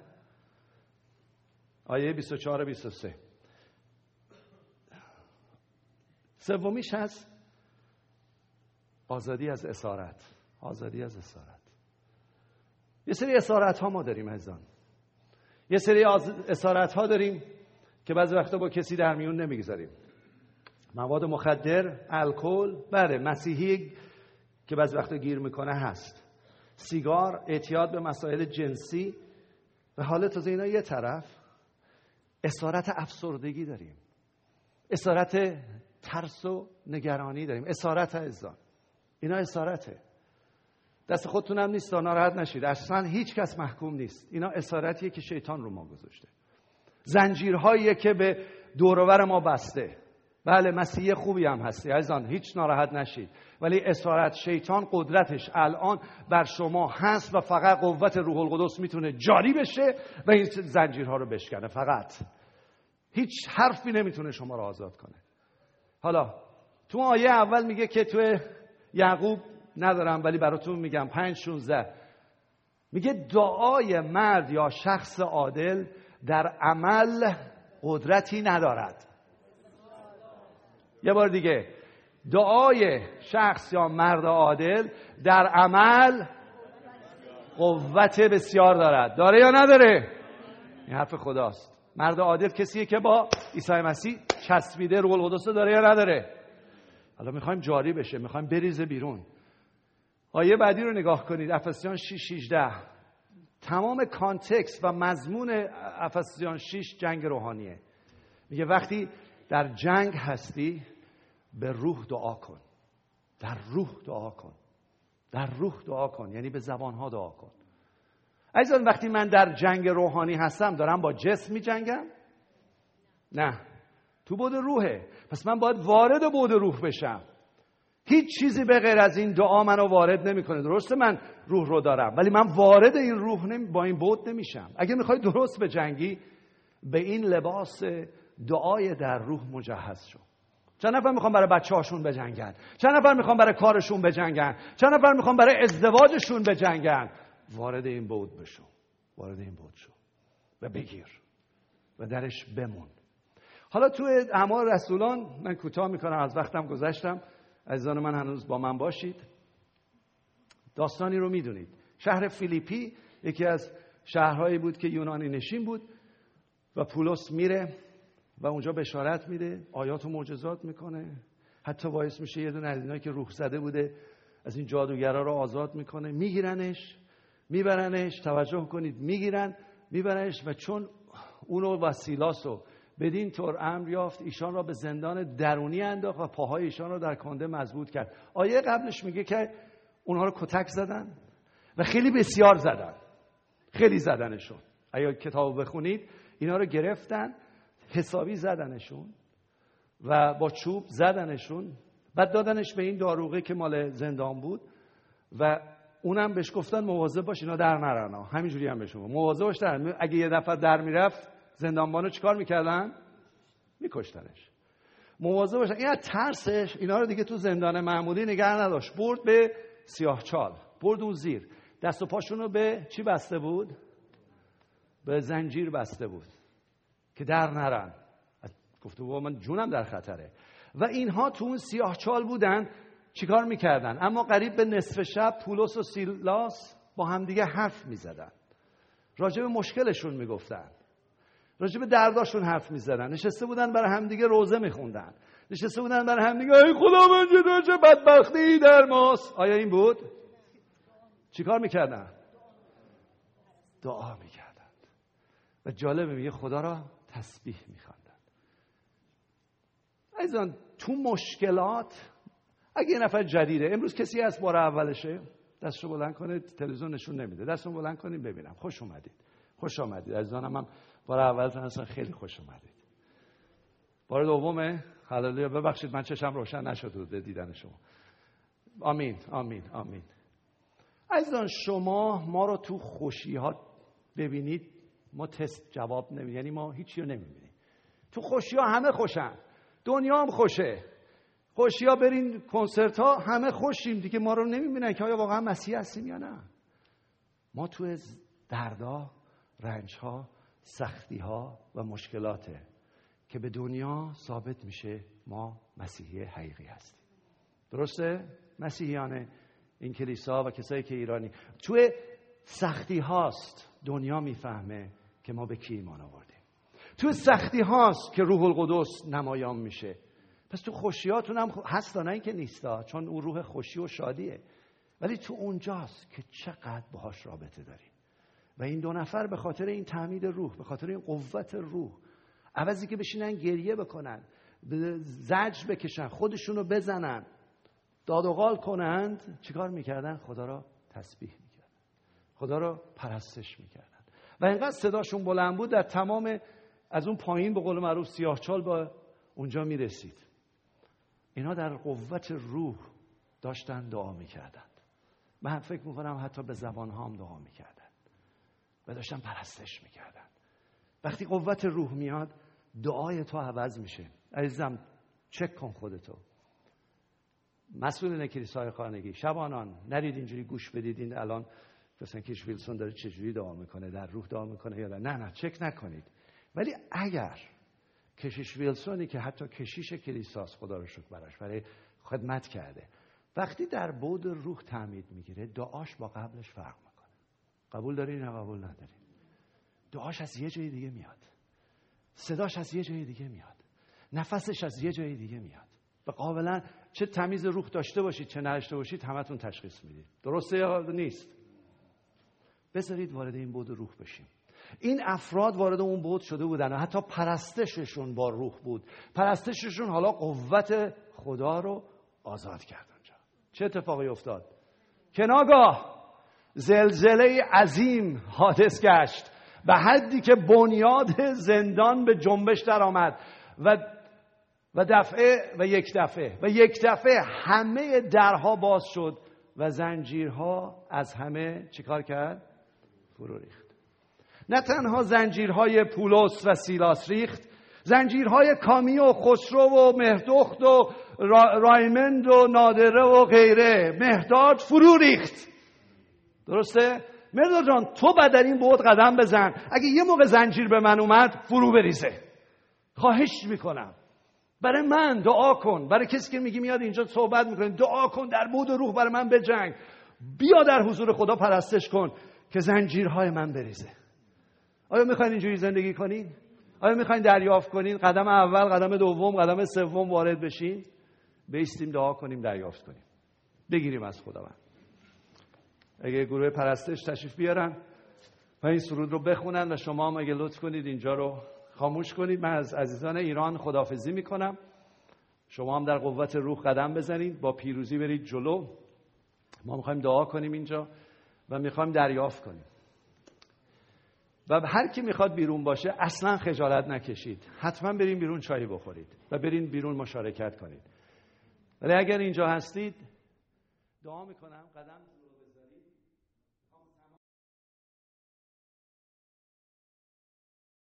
Speaker 1: آیه 24 و 23 سومیش هست آزادی از اسارت. آزادی از اسارت. یه سری اسارت ها ما داریم عزیزان. یه سری اسارت ها داریم که بعضی وقتا با کسی در میون نمیگذاریم. مواد مخدر، الکل، بله، مسیحی که بعضی وقتا گیر میکنه هست، سیگار، اعتیاد به مسائل جنسی و حالا تازه اینا یه طرف اسارت افسردگی داریم، اسارت ترس و نگرانی داریم. اسارت عزیزان اینا اسارته. دست خودتون هم نیست، ناراحت نشید، اصلا هیچ کس محکوم نیست. اینا اسارتیه که شیطان رو ما گذاشته، زنجیرهاییه که به دور و بر ما بسته. بله مسیحی خوبی هم هستی عزیزان، هیچ ناراحت نشید، ولی اسارت شیطان قدرتش الان بر شما هست و فقط قوت روح القدس میتونه جاری بشه و این زنجیرها رو بشکنه. فقط هیچ حرفی نمیتونه شما رو آزاد کنه. حالا تو آیه اول میگه که تو یعقوب ندارم ولی براتون میگم 5:16 میگه دعای مرد یا شخص عادل در عمل قدرتی ندارد. یه بار دیگه، دعای شخص یا مرد عادل در عمل قوت بسیار دارد. داره یا نداره؟ این حرف خداست. مرد عادل کسیه که با عیسی مسیح چسبیده. روح القدس داره یا نداره؟ حالا میخوایم جاری بشه، میخوایم بریزه بیرون. آیه بعدی رو نگاه کنید، افسیان 6:18. تمام کانتکست و مضمون افسیان 6 جنگ روحانیه. میگه وقتی در جنگ هستی به روح دعا کن. در روح دعا کن. در روح دعا کن یعنی به زبانها دعا کن. عزیزان وقتی من در جنگ روحانی هستم دارم با جسم می جنگم؟ نه، تو بعد روحه. پس من باید وارد بعد روح بشم. هیچ چیزی به غیر از این دعا منو وارد نمیکنه. درسته من روح رو دارم ولی من وارد این روح با این بعد نمیشم. اگه میخوای درست بجنگی به این لباس دعای در روح مجهز شو. چند نفر میخوان برای بچه‌هاشون بجنگن؟ چند نفر میخوان برای کارشون بجنگن؟ چند نفر میخوان برای ازدواجشون بجنگن؟ وارد این بعد بشو. وارد این بعد شو و بگیر و درش بمون. حالا تو اعمال رسولان من کوتاه میکنم، از وقتم گذشتم. عزیزان من هنوز با من باشید. داستانی رو میدونید. شهر فیلیپی یکی از شهرهایی بود که یونانی نشین بود و پولس میره و اونجا بشارت میده، آیات و معجزات میکنه. حتی باعث میشه یه دونه از اینایی که روح زده بوده از این جادوگرا رو آزاد میکنه. میگیرنش، میبرنش، توجه کنید، میبرنش و چون اونو و سیلاسو بدین طور امر یافت، ایشان را به زندان درونی انداخت و پاهای ایشان را در کنده مضبوط کرد. آیه قبلش میگه که اونها رو کتک زدن و خیلی بسیار زدن، خیلی زدنشون. اگه کتابو بخونید اینا رو گرفتن، حسابی زدنشون و با چوب زدنشون. بعد دادنش به این داروغه که مال زندان بود و اونم بهش گفتن مواظب باش اینا در نرن. همینجوری هم بهشون مواظب باش در، اگه یه دفعه در میرفت زندانبانو چیکار میکردن؟ میکشتنش. مواظب باش. این از ترسش اینا رو دیگه تو زندان معمولی نگه نداشت، برد به سیاهچال، برد اون زیر. دست و پاشون رو به چی بسته بود؟ به زنجیر بسته بود که در نرن. گفته بابا من جونم در خطره. و اینها تو اون سیاهچال بودن چیکار میکردن؟ اما قریب به نصف شب پولس و سیلاس با همدیگه حرف میزدن، راجع به مشکلشون میگفتن، راجع به درداشون حرف میزدن. نشسته بودن برای همدیگه روزه میخوندن، نشسته بودن برای همدیگه ای خدا من چه بدبختی در ماست. آیا این بود؟ چیکار میکردن؟ دعا میکردن. و جالبه میگه خدا را تسبیح میخواندن. عزیزان تو مشکلات اگه یه نفر جدیده، امروز کسی هست بار اولشه، دستشو بلند کنه، تلویزیون نشون نمیده، دستشو بلند کنید ببینم. خوش اومدید. خوش آمدید. عزیزانم هم بار اولتون هستن، خیلی خوش اومدید. بار دومه؟ هللویا. ببخشید من چشم روشن نشد بود دیدن شما. آمین آمین آمین. عزیزان شما ما رو تو خوشی ها ببینید، ما تست جواب نمیدیم، یعنی ما هیچی رو نمیبینیم. تو خوشی ها همه خوشن، دنیا هم خوشه. خوشی ها برین کنسرت ها همه خوشیم دیگه، ما رو نمیبینن که آیا واقعا مسیح هستیم یا نه. ما تو دردا، رنج ها، سختی ها و مشکلاته که به دنیا ثابت میشه ما مسیحی حقیقی هستیم. درسته؟ مسیحیان این کلیسا و کسایی که ایرانی توی سختی هاست دنیا میفهمه که ما به کی ایمان آوردیم. توی سختی هاست که روح القدس نمایان میشه. پس تو خوشیاتون هم هست، نه اینکه نیستا، چون اون روح خوشی و شادیه، ولی تو اونجاست که چقدر باهاش رابطه داریم. و این دو نفر به خاطر این تعمید روح، به خاطر این قوت روح، عوضی که بشینن گریه بکنن، زجر بکشن، خودشونو بزنن، داد و قال کنند، چیکار میکردن؟ خدا را تسبیح میکردن، خدا را پرستش میکردن. و اینقدر صداشون بلند بود در تمام از اون پایین به قول معروف سیاهچال با اونجا میرسید. اینا در قوت روح داشتن دعا میکردن. من فکر میکنم حتی به زبان ها هم دعا میکردن و داشتن پرستش میکردن. وقتی قوت روح میاد دعای تو عوض میشه. عزیزم چک کن خودتو. مسئولین کلیسای خانگی، شبانان نرید اینجوری گوش بدید این الان مثلا کیش ویلسون داره چجوری دعا میکنه، در روح دعا میکنه یا نه چک نکنید. ولی اگر کشیش ویلسونی که حتی کشیش کلیساست، خدا رو شکر براش، برای خدمت کرده، وقتی در بعد روح تعمید میگیره دعاش با قبلش فرق میکنه. قبول دارین یا قبول ندارین؟ دعاش از یه جای دیگه میاد، صداش از یه جای دیگه میاد، نفسش از یه جای دیگه میاد. و قابلا چه تمیز روح داشته باشید چه نداشته باشید همتون تشخیص میدید. درسته یا نیست؟ بذارید وارد این بعد روح بشیم. این افراد وارد اون بعد شده بودن و حتی پرستششون با روح بود. پرستششون حالا قوت خدا رو آزاد کرد اونجا. چه اتفاقی افتاد؟ که ناگاه زلزله عظیم حادث گشت به حدی که بنیاد زندان به جنبش در آمد و یک دفعه همه درها باز شد و زنجیرها از همه چیکار کرد؟ فرو ریخت. نه تنها زنجیرهای پولس و سیلاس ریخت، زنجیرهای کامی و خسرو و مهردخت و رایمند و نادره و غیره، مهداد فرو ریخت. درسته؟ مهرداد جان تو بعد در این بعد قدم بزن، اگه یه موقع زنجیر به من اومد فرو بریزه. خواهش میکنم برای من دعا کن. برای کسی که میگی میاد اینجا صحبت میکنه، دعا کن در بعد روح برای من بجنگ. بیا در حضور خدا پرستش کن که زنجیرهای من بریزه. آیا میخواین اینجوری زندگی کنین؟ آیا میخواین دریافت کنین؟ قدم اول، قدم دوم، قدم سوم وارد بشین؟ بایستیم دعا کنیم، دریافت کنیم، بگیریم از خداوند. اگه گروه پرستش تشریف بیارن و این سرود رو بخونن و شما هم اگه لطف کنید اینجا رو خاموش کنید. من از عزیزان ایران خداحافظی میکنم. شما هم در قوت روح قدم بزنید، با پیروزی برید جلو. ما میخوایم دعا کنیم اینجا و میخوایم دریافت کنیم. و هر کی میخواد بیرون باشه اصلا خجالت نکشید، حتما برین بیرون چای بخورید و برین بیرون مشارکت کنید. ولی اگر اینجا هستید دعا میکنم قدم